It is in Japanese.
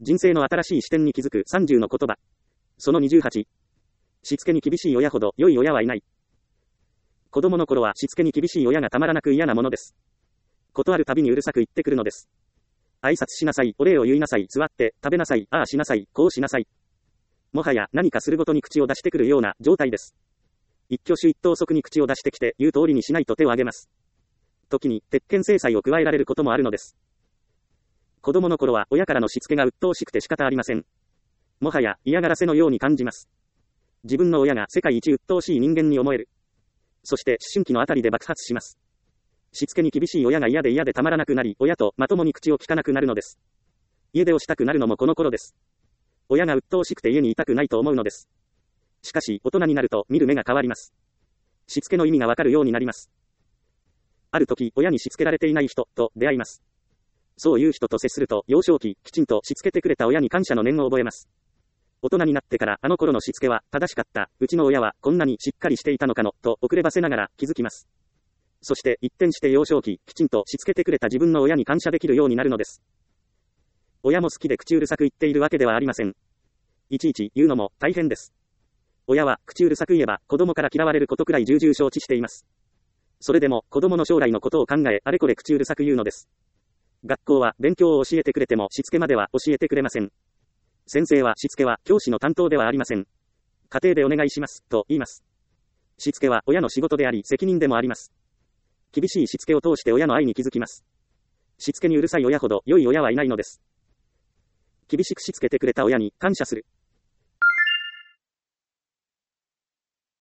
人生の新しい視点に気づく30の言葉。その28。しつけに厳しい親ほど良い親はいない。子供の頃はしつけに厳しい親がたまらなく嫌なものです。ことあるたびにうるさく言ってくるのです。挨拶しなさい、お礼を言いなさい、座って、食べなさい、ああしなさい、こうしなさい。もはや何かするごとに口を出してくるような状態です。一挙手一投足に口を出してきて言う通りにしないと手を挙げます。時に鉄拳制裁を加えられることもあるのです。子供の頃は親からのしつけが鬱陶しくて仕方ありません。もはや嫌がらせのように感じます。自分の親が世界一鬱陶しい人間に思える。そして思春期のあたりで爆発します。しつけに厳しい親が嫌でたまらなくなり、親とまともに口を聞かなくなるのです。家出をしたくなるのもこの頃です。親が鬱陶しくて家にいたくないと思うのです。しかし大人になると見る目が変わります。しつけの意味がわかるようになります。ある時、親にしつけられていない人と出会います。そういう人と接すると、幼少期、きちんとしつけてくれた親に感謝の念を覚えます。大人になってから、あの頃のしつけは正しかった、うちの親はこんなにしっかりしていたのかの、と遅ればせながら気づきます。そして一転して幼少期、きちんとしつけてくれた自分の親に感謝できるようになるのです。親も好きで口うるさく言っているわけではありません。いちいち言うのも大変です。親は口うるさく言えば子供から嫌われることくらい重々承知しています。それでも子供の将来のことを考え、あれこれ口うるさく言うのです。学校は勉強を教えてくれてもしつけまでは教えてくれません。先生はしつけは教師の担当ではありません。家庭でお願いしますと言います。しつけは親の仕事であり責任でもあります。厳しいしつけを通して親の愛に気づきます。しつけにうるさい親ほど良い親はいないのです。厳しくしつけてくれた親に感謝する。